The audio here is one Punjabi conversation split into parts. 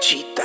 ਚੀਤਾ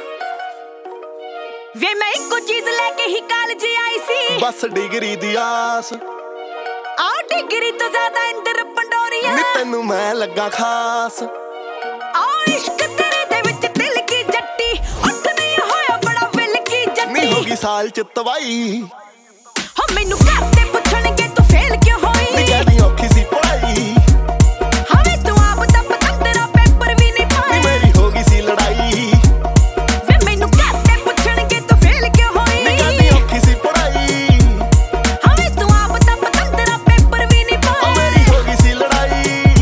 ਵੇ ਮੈਂ ਇੱਕੋ ਚੀਜ਼ ਲੈ ਕੇ ਹੀ ਕਾਲਜ ਆਈ ਸੀ, ਬਸ ਡਿਗਰੀ ਦੀ ਆਸ। ਆ ਡਿਗਰੀ ਤੋਂ ਜ਼ਿਆਦਾ ਇੰਦਰ ਪੰਡੋਰੀਆ ਨੀ ਤੈਨੂੰ ਮੈਂ ਲੱਗਾ ਖਾਸ। ਆ ਇਸ਼ਕ ਤੇਰੇ ਦੇ ਵਿੱਚ ਦਿਲ ਕੀ ਜੱਟੀ, ਉੱਠ ਨਹੀਂ ਹੋਇਆ ਬੜਾ ਵਿਲ ਕੀ ਜੱਟੀ। ਨੀ ਹੋ ਗਈ ਸਾਲ ਚ ਤਵਾਈ, ਹੋ ਮੈਨੂੰ ਘਰ ਤੇ ਪੁੱਛਣਗੇ ਤੂੰ ਫੇਲ ਕਿਉਂ ਹੋਈ। ਨੀ ਕਹਿੰਦੀ ਔਖੀ ਸੀ ਪੜਾਈ, ਹਵੇ ਤੂੰ ਆਪ ਤਾਂ ਪਤੰਦਰਾ ਪੇਪਰ ਵੀ ਨਹੀਂ ਪਾਏ। ਨੀ ਮੇਰੀ ਹੋ ਗਈ ਸੀ ਲੜਾਈ, ਵੇ ਮੈਨੂੰ ਘਰ ਤੇ ਪੁੱਛਣਗੇ ਤੂੰ ਫੇਲ ਕਿਉਂ ਹੋਈ। ਨੀ ਕਹਿੰਦੀ ਔਖੀ ਸੀ ਪੜਾਈ, ਹਵੇ ਤੂੰ ਆਪ ਤਾਂ ਪਤੰਦਰਾ ਪੇਪਰ ਵੀ ਨਹੀਂ ਪਾਏ। ਮੇਰੀ ਹੋ ਗਈ ਸੀ ਲੜਾਈ।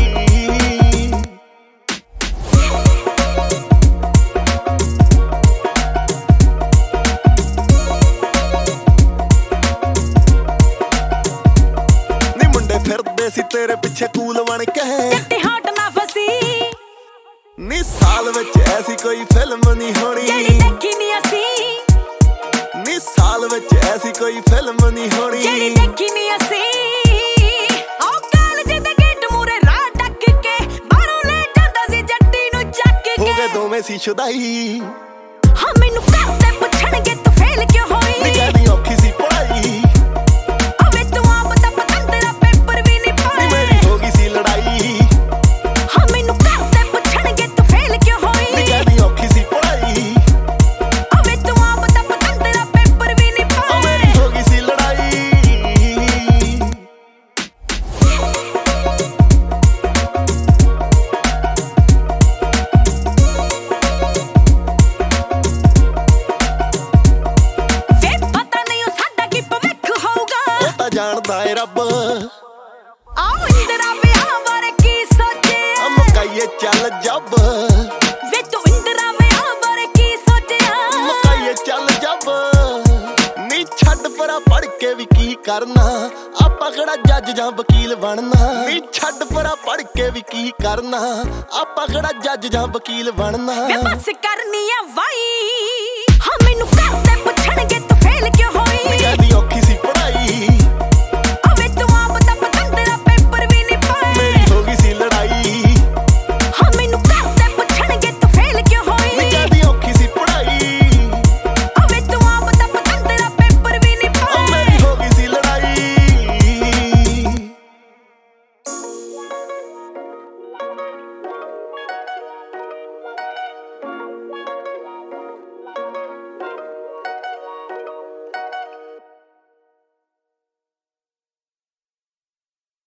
ਨੀ ਮੁੰਡੇ ਫਿਰਦੇ ਸੀ ਤੇਰੇ ਪਿੱਛੇ ਕੂਲ ਬਣ ਕੇ, ਕਿਤੇ ਹਟ ਨਾ ਫਸੀ ਨੀ ਸਾਲ ਵਿੱਚ ਐਸੀ ਕੋਈ ਫਿਲਮ ਨਹੀਂ ਹੋਣੀ, ਜਿਹੜੀ ਦੇਖੀ ਨਹੀਂ ਅਸੀਂ। ਨੀ ਸਾਲ ਵਿੱਚ ਐਸੀ ਕੋਈ ਫਿਲਮ ਨਹੀਂ ਹੋਣੀ, ਜਿਹੜੀ ਦੇਖੀ ਨਹੀਂ ਅਸੀਂ। ਆਹ ਕਾਲਜ ਦੇ ਗੇਟ ਮੂਰੇ ਰਾਹ ਡੱਕ ਕੇ ਬਾਹਰੋਂ ਲੈ ਜਾਂਦਾ ਸੀ ਜੱਟੀ ਨੂੰ ਚੱਕ ਹੋ ਕੇ। ਗਏ ਦੋਵੇਂ ਸੀ ਸ਼ੁਦਾਈ, ਹਾਂ ਮੈਨੂੰ ਘਰ ਤੇ ਪੁੱਛਣਗੇ ਤੂੰ ਫੇਲ ਕਿਉਂ ਹੋਈ। ਨੀ ਕਹਿੰਦੀ ਔਖੀ ਸੀ ਪੜਾਈ, ਵੇ ਤੂੰ ਆਪ ਤਾਂ ਪਤੰਦਰਾ ਪੇਪਰ ਵੀ ਨਹੀਂ ਨੀ ਪਾਏ। ਮੇਰੀ ਹੋ ਗਈ ਸੀ ਲੜਾਈ, ਹਾਂ ਮੈਨੂੰ ਘਰ ਤੇ ਪੁੱਛਣਗੇ ਤੂੰ ਫੇਲ ਕਿਉਂ ਹੋਈ। ਨੀ ਕਹਿੰਦੀ ਔਖੀ ਸੀ ਪੜਾਈ, ਵੇ ਤੂੰ ਆਪ ਤਾਂ ਪਤੰਦਰਾ ਪੇਪਰ ਵੀ ਨਹੀਂ ਪਾਏ। ਮੇਰੀ ਹੋ ਗਈ ਸੀ ਲੜਾਈ। ਵੇ ਪਤਾ ਨਹੀਂ ਉਹ ਸਾਡਾ ਕੀ ਭਵਿੱਖ ਹੋਊਗਾ, ਉਹ ਤਾਂ ਜਾਣਦਾ ਏ ਰੱਬ, ਆਹ ਇੰਦਰਾ ਵਿਆਹ ਬਾਰੇ ਕੀ ਸੋਚਿਆ। ਮੁਕਾਈਏ ਚੱਲ ਜੱਬ, ਵੇ ਤੂੰ ਇੰਦਰਾ ਵਿਆਹ ਬਾਰੇ ਕੀ ਸੋਚਿਆ। ਮੁਕਾਈਏ ਚੱਲ ਜੱਬ, ਨੀ ਛੱਡ ਪਰਾ ਪੜ ਕੇ ਵੀ ਕੀ ਕਰਨਾ, ਆਪਾਂ ਕਿਹੜਾ ਜੱਜ ਜਾਂ ਵਕੀਲ ਬਣਨਾ। ਨੀ ਛੱਡ ਪਰਾ ਪੜ ਕੇ ਵੀ ਕੀ ਕਰਨਾ, ਆਪਾਂ ਕਿਹੜਾ ਜੱਜ ਜਾਂ ਵਕੀਲ ਬਣਨਾ। ਵੇ ਬਸ ਕਰਨੀ ਆ ਵਾਈ, ਹਾਂ ਮੈਨੂੰ ਘਰ ਤੇ ਪੁੱਛਣਗੇ ਤੂੰ ਫੇਲ ਕਿਉਂ ਹੋਈ। ਨੀ ਕਹਿੰਦੀ